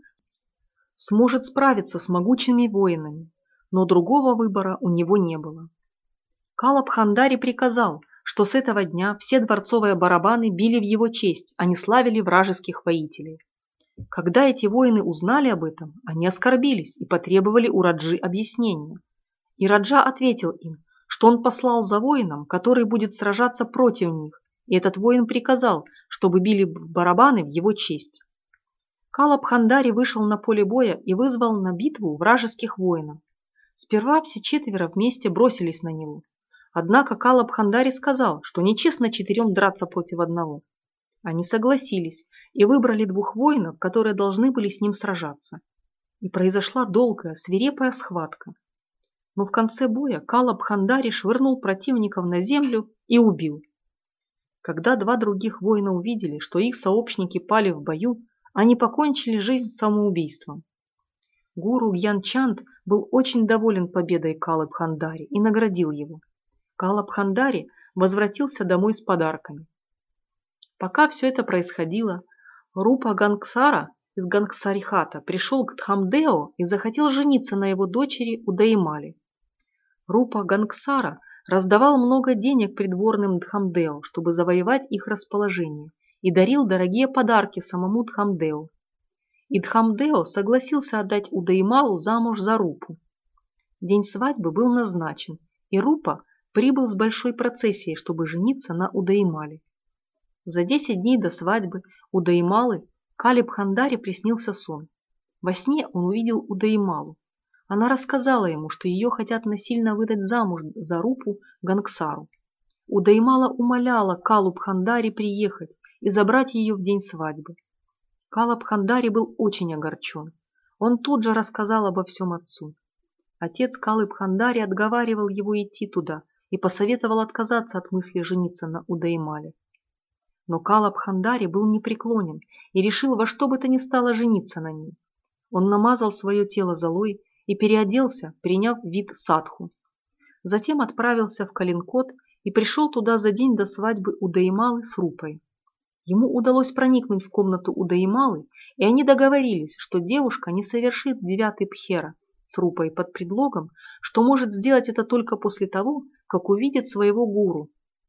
S1: сможет справиться с могучими воинами, но другого выбора у него не было. Кала Бхандари приказал, что с этого дня все дворцовые барабаны били в его честь, а не славили вражеских воителей. Когда эти воины узнали об этом, они оскорбились и потребовали у Раджи объяснения. И Раджа ответил им, что он послал за воином, который будет сражаться против них, и этот воин приказал, чтобы били барабаны в его честь. Кала Бхандари вышел на поле боя и вызвал на битву вражеских воинов. Сперва все четверо вместе бросились на него. Однако Кала Бхандари сказал, что нечестно четырем драться против одного. Они согласились и выбрали двух воинов, которые должны были с ним сражаться. И произошла долгая, свирепая схватка. Но в конце боя Кала Бхандари швырнул противников на землю и убил. Когда два других воина увидели, что их сообщники пали в бою, они покончили жизнь самоубийством. Гуру Гьянчанд был очень доволен победой Калы Бхандари и наградил его. Кала Бхандари возвратился домой с подарками. Пока все это происходило, Рупа Гангсара из Гангсарихата пришел к Дхамдео и захотел жениться на его дочери Удаймале. Рупа Гангсара раздавал много денег придворным Дхамдео, чтобы завоевать их расположение, и дарил дорогие подарки самому Дхамдео. И Дхамдео согласился отдать Удаймалу замуж за Рупу. День свадьбы был назначен, и Рупа прибыл с большой процессией, чтобы жениться на Удаймале. За десять дней до свадьбы Удаймалы Кали-Бхандари приснился сон. Во сне он увидел Удаймалу. Она рассказала ему, что ее хотят насильно выдать замуж за Рупу Гангсару. Удаймала умоляла Калу-Бхандари приехать и забрать ее в день свадьбы. Кала-Бхандари был очень огорчен. Он тут же рассказал обо всем отцу. Отец Калы-Бхандари отговаривал его идти туда и посоветовал отказаться от мысли жениться на Удаймале. Но Кала-Бхандари был непреклонен и решил во что бы то ни стало жениться на ней. Он намазал свое тело золой и переоделся, приняв вид садху. Затем отправился в Калинкот и пришел туда за день до свадьбы Удаймалы с Рупой. Ему удалось проникнуть в комнату Удаймалы, и они договорились, что девушка не совершит девятый пхера с Рупой под предлогом, что может сделать это только после того, как увидит своего гуру.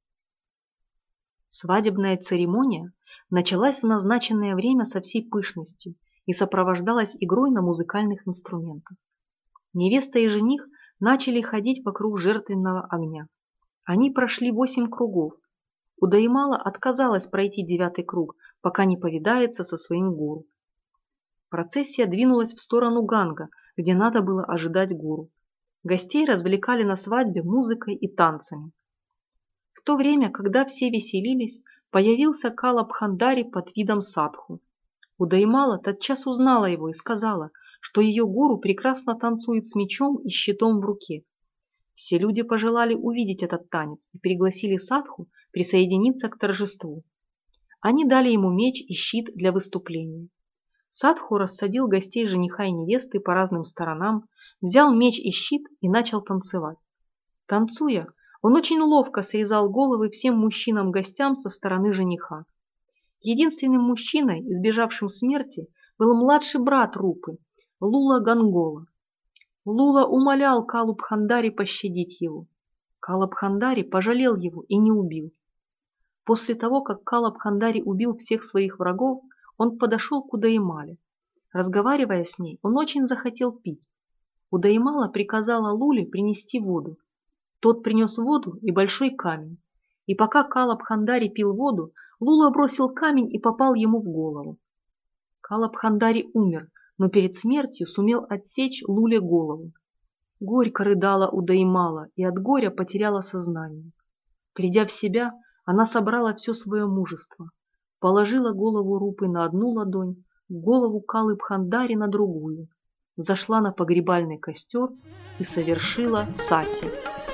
S1: Свадебная церемония началась в назначенное время со всей пышностью и сопровождалась игрой на музыкальных инструментах. Невеста и жених начали ходить вокруг жертвенного огня. Они прошли восемь кругов. Удаймала отказалась пройти девятый круг, пока не повидается со своим гуру. Процессия двинулась в сторону Ганга, где надо было ожидать гуру. Гостей развлекали на свадьбе музыкой и танцами. В то время, когда все веселились, появился Кала-Бхандари под видом садху. Удаймала тотчас узнала его и сказала, что ее гуру прекрасно танцует с мечом и щитом в руке. Все люди пожелали увидеть этот танец и пригласили садху присоединиться к торжеству. Они дали ему меч и щит для выступления. Садху рассадил гостей жениха и невесты по разным сторонам, взял меч и щит и начал танцевать. Танцуя, он очень ловко срезал головы всем мужчинам-гостям со стороны жениха. Единственным мужчиной, избежавшим смерти, был младший брат Рупы, Лула Гангола. Лула умолял Калу-Бхандари пощадить его. Кала-Бхандари пожалел его и не убил. После того, как Кала-Бхандари убил всех своих врагов, он подошел к Удаймале. Разговаривая с ней, он очень захотел пить. Удаймала приказала Луле принести воду. Тот принес воду и большой камень. И пока Кала-Бхандари пил воду, Лула бросил камень и попал ему в голову. Кала-Бхандари умер, но перед смертью сумел отсечь Луле голову. Горько рыдала Удаймала и от горя потеряла сознание. Придя в себя, она собрала все свое мужество, положила голову Рупы на одну ладонь, голову Калы-Бхандари на другую, взошла на погребальный костер и совершила сати.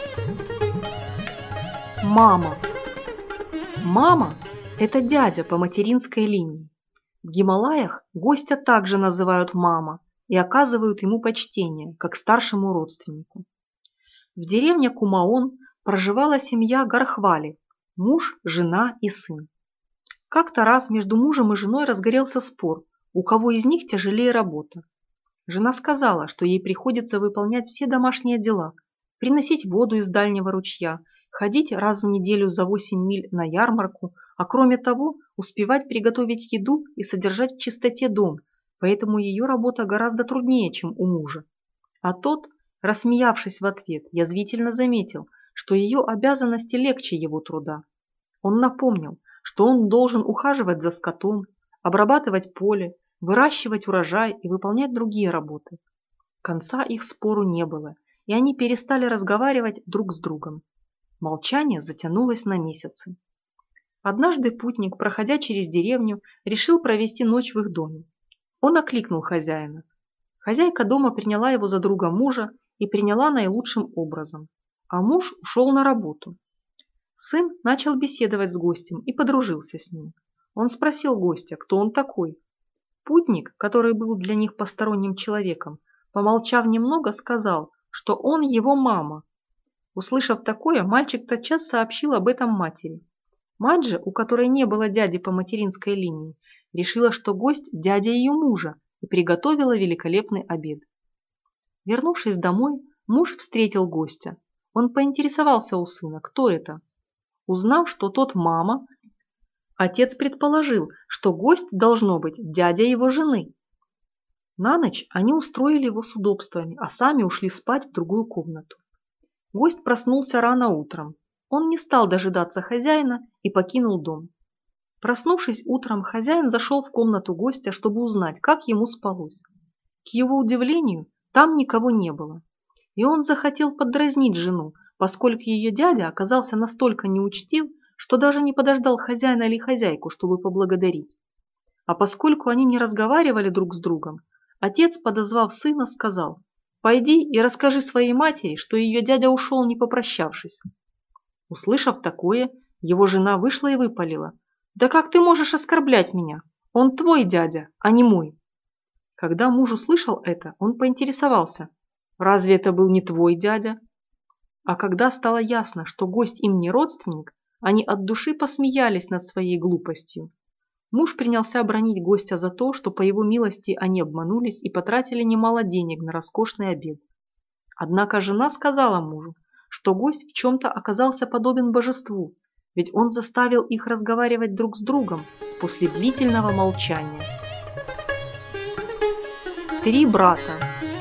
S1: Мама. Мама – это дядя по материнской линии. В Гималаях гостя также называют мама и оказывают ему почтение, как старшему родственнику. В деревне Кумаон проживала семья Гархвали – муж, жена и сын. Как-то раз между мужем и женой разгорелся спор, у кого из них тяжелее работа. Жена сказала, что ей приходится выполнять все домашние дела, приносить воду из дальнего ручья, ходить раз в неделю за восемь миль на ярмарку, а кроме того успевать приготовить еду и содержать в чистоте дом, поэтому ее работа гораздо труднее, чем у мужа. А тот, рассмеявшись в ответ, язвительно заметил, что ее обязанности легче его труда. Он напомнил, что он должен ухаживать за скотом, обрабатывать поле, выращивать урожай и выполнять другие работы. Конца их спору не было, и они перестали разговаривать друг с другом. Молчание затянулось на месяцы. Однажды путник, проходя через деревню, решил провести ночь в их доме. Он окликнул хозяина. Хозяйка дома приняла его за друга мужа и приняла наилучшим образом, а муж ушел на работу. Сын начал беседовать с гостем и подружился с ним. Он спросил гостя, кто он такой. Путник, который был для них посторонним человеком, помолчав немного, сказал, что он его мама. Услышав такое, мальчик тотчас сообщил об этом матери. Мать же, у которой не было дяди по материнской линии, решила, что гость – дядя ее мужа, и приготовила великолепный обед. Вернувшись домой, муж встретил гостя. Он поинтересовался у сына, кто это. Узнав, что тот мама, отец предположил, что гость должно быть дядя его жены. На ночь они устроили его с удобствами, а сами ушли спать в другую комнату. Гость проснулся рано утром. Он не стал дожидаться хозяина и покинул дом. Проснувшись утром, хозяин зашел в комнату гостя, чтобы узнать, как ему спалось. К его удивлению, там никого не было. И он захотел подразнить жену, поскольку ее дядя оказался настолько неучтив, что даже не подождал хозяина или хозяйку, чтобы поблагодарить. А поскольку они не разговаривали друг с другом, отец, подозвав сына, сказал: «Пойди и расскажи своей матери, что ее дядя ушел, не попрощавшись». Услышав такое, его жена вышла и выпалила: «Да как ты можешь оскорблять меня? Он твой дядя, а не мой». Когда муж услышал это, он поинтересовался: «Разве это был не твой дядя?» А когда стало ясно, что гость им не родственник, они от души посмеялись над своей глупостью. Муж принялся бранить гостя за то, что по его милости они обманулись и потратили немало денег на роскошный обед. Однако жена сказала мужу, что гость в чем-то оказался подобен божеству, ведь он заставил их разговаривать друг с другом после длительного молчания. Три брата.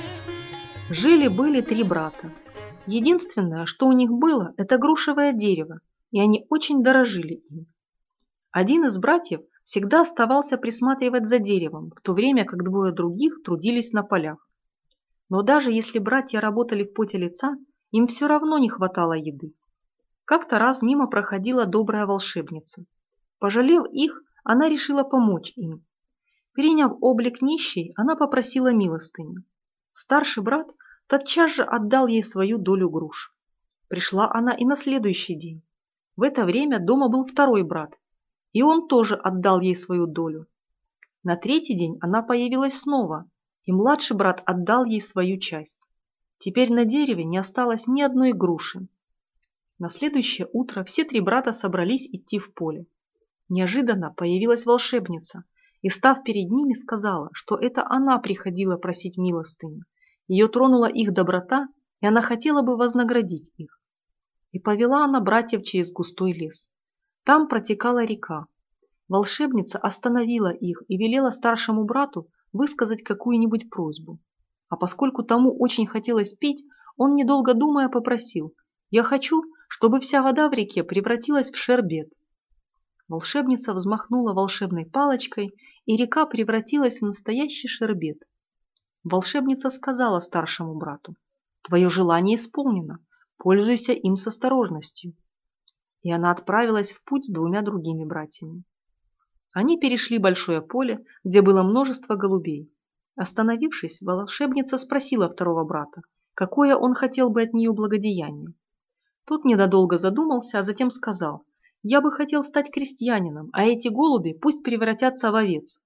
S1: Жили-были три брата. Единственное, что у них было, это грушевое дерево, и они очень дорожили им. Один из братьев всегда оставался присматривать за деревом, в то время как двое других трудились на полях. Но даже если братья работали в поте лица, им все равно не хватало еды. Как-то раз мимо проходила добрая волшебница. Пожалев их, она решила помочь им. Приняв облик нищей, она попросила милостыни. Старший брат тотчас же отдал ей свою долю груш. Пришла она и на следующий день. В это время дома был второй брат, и он тоже отдал ей свою долю. На третий день она появилась снова, и младший брат отдал ей свою часть. Теперь на дереве не осталось ни одной груши. На следующее утро все три брата собрались идти в поле. Неожиданно появилась волшебница и, став перед ними, сказала, что это она приходила просить милостыню. Ее тронула их доброта, и она хотела бы вознаградить их. И повела она братьев через густой лес. Там протекала река. Волшебница остановила их и велела старшему брату высказать какую-нибудь просьбу. А поскольку тому очень хотелось пить, он, недолго думая, попросил: «Я хочу, чтобы вся вода в реке превратилась в шербет». Волшебница взмахнула волшебной палочкой, и река превратилась в настоящий шербет. Волшебница сказала старшему брату: «Твое желание исполнено, пользуйся им с осторожностью». И она отправилась в путь с двумя другими братьями. Они перешли большое поле, где было множество голубей. Остановившись, волшебница спросила второго брата, какое он хотел бы от нее благодеяние. Тот недолго задумался, а затем сказал: «Я бы хотел стать крестьянином, а эти голуби пусть превратятся в овец».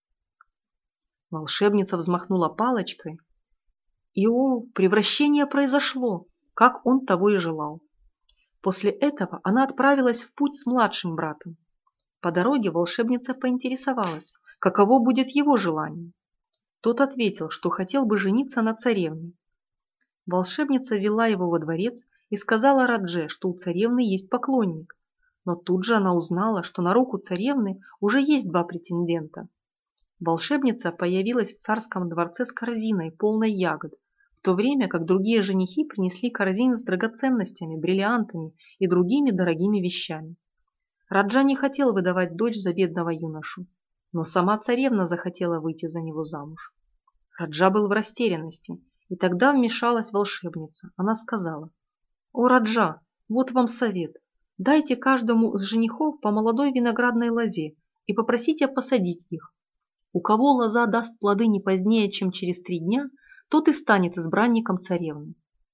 S1: Волшебница взмахнула палочкой, и, о, превращение произошло, как он того и желал. После этого она отправилась в путь с младшим братом. По дороге волшебница поинтересовалась, каково будет его желание. Тот ответил, что хотел бы жениться на царевне. Волшебница вела его во дворец и сказала Радже, что у царевны есть поклонник. Но тут же она узнала, что на руку царевны уже есть два претендента. Волшебница появилась в царском дворце с корзиной, полной ягод, в то время как другие женихи принесли корзины с драгоценностями, бриллиантами и другими дорогими вещами. Раджа не хотел выдавать дочь за бедного юношу, но сама царевна захотела выйти за него замуж. Раджа был в растерянности, и тогда вмешалась волшебница. Она сказала: «О, Раджа, вот вам совет. Дайте каждому из женихов по молодой виноградной лозе и попросите посадить их. У кого лоза даст плоды не позднее, чем через три дня, тот и станет избранником царевны».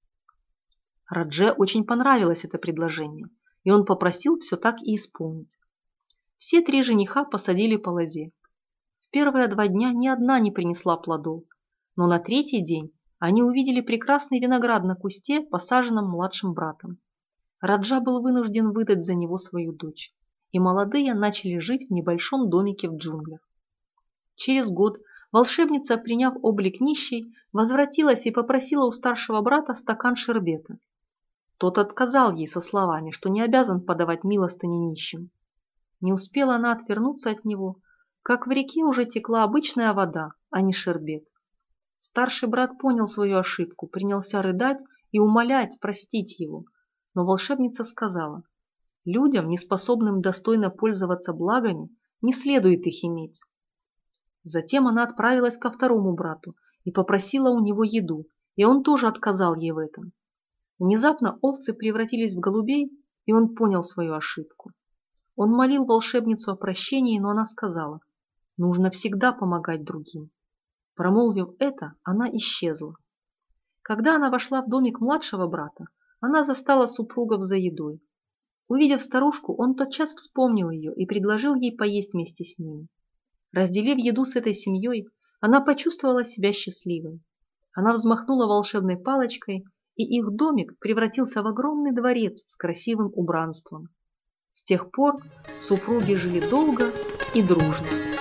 S1: Радже очень понравилось это предложение, и он попросил все так и исполнить. Все три жениха посадили по лозе. В первые два дня ни одна не принесла плодов, но на третий день они увидели прекрасный виноград на кусте, посаженном младшим братом. Раджа был вынужден выдать за него свою дочь, и молодые начали жить в небольшом домике в джунглях. Через год волшебница, приняв облик нищей, возвратилась и попросила у старшего брата стакан шербета. Тот отказал ей со словами, что не обязан подавать милостыни нищим. Не успела она отвернуться от него, как в реке уже текла обычная вода, а не шербет. Старший брат понял свою ошибку, принялся рыдать и умолять простить его, но волшебница сказала: людям, неспособным достойно пользоваться благами, не следует их иметь. Затем она отправилась ко второму брату и попросила у него еду, и он тоже отказал ей в этом. Внезапно овцы превратились в голубей, и он понял свою ошибку. Он молил волшебницу о прощении, но она сказала: нужно всегда помогать другим. Промолвив это, она исчезла. Когда она вошла в домик младшего брата, она застала супругов за едой. Увидев старушку, он тотчас вспомнил ее и предложил ей поесть вместе с ними. Разделив еду с этой семьей, она почувствовала себя счастливой. Она взмахнула волшебной палочкой, и их домик превратился в огромный дворец с красивым убранством. С тех пор супруги жили долго и дружно.